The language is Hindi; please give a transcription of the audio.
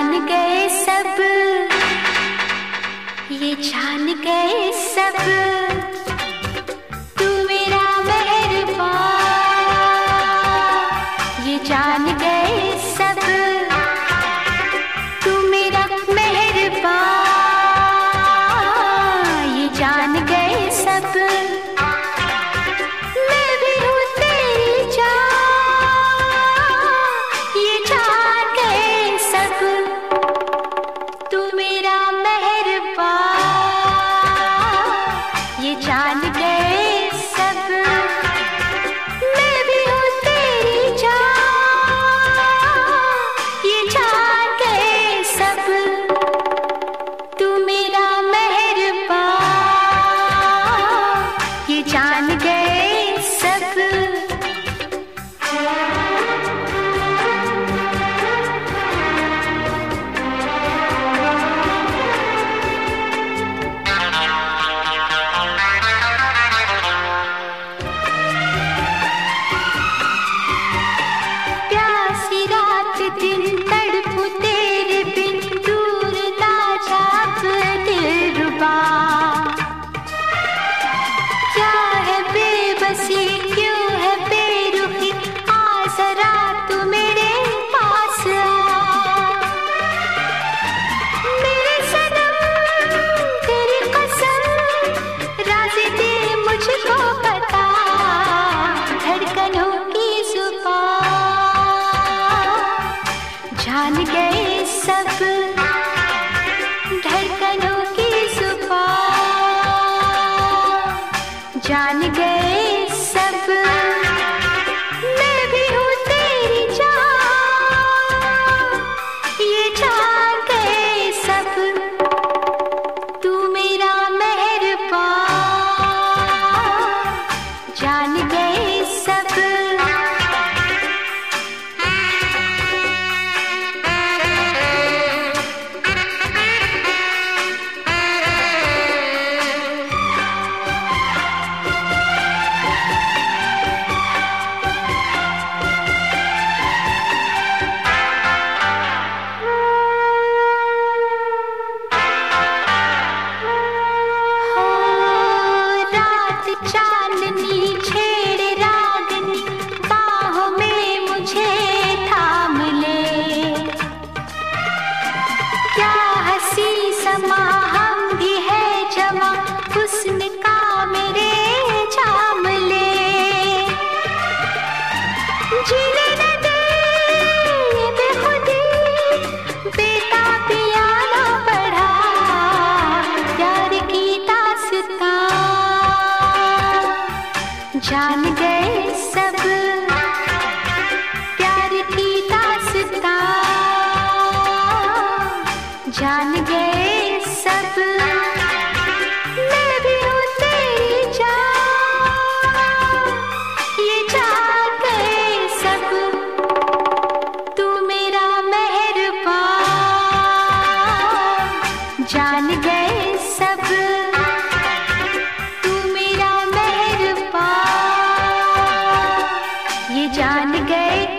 जान गए सब, ये जान गए सब, तू मेरा मेहरबान। ये जान गए सब, तू मेरा मेहरबान। ये जान गए सब, मैं भी हूँ तेरी जान। ये जान गए सब, तू मेरा मेहरबान। ये जान गए सब, मैं भी हूँ तेरी जान। ये जान गए सब, तू मेरा मेहरबान। ये जान गए सब। प्यासी रात दिन तड़पूं तेरे बिन, दूर ना जा दिलरुबा। क्या है बेबसी, क्यों है बेरुखी, आ जरा तू मेरे पास आ। मेरे सनम तेरी कसम, राज़ दे मुझको बता, धड़कनों की जुबान। जान गए सब, धड़कनों की जुबान। जान गए सब, मैं भी हूँ तेरी जान। ये जान गए सब, तू मेरा मेहरबान। जान गए सब। चांदनी छेड़े रागनी, बाहों में मुझे थाम ले। क्या हंसी समा हम भी है जमा, हुस्न का मेरे जाम ले। जीने न दे ये बेखुदी, बेताबियाना बढ़ा, प्यार की दास्तां। जान गए सब, प्यार की दास्तां। जान गए सब, मैं भी हूँ तेरी जान। ये जान गए सब, तू मेरा मेहरबान। जान गए सब, ये जान गए